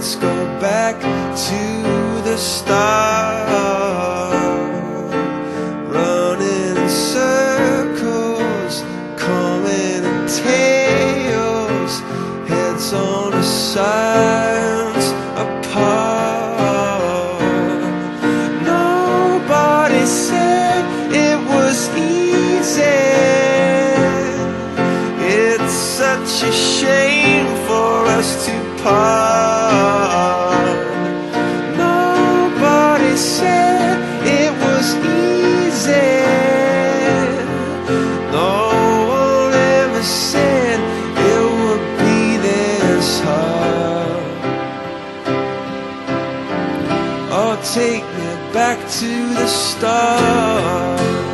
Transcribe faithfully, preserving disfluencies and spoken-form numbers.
let's go back to the start. Running in circles, coming in tails, heads on the sides apart. Nobody said it was easy. It's such a shame for us to part. Nobody said it was easy. No one ever said it would be this hard. Oh, take me back to the start.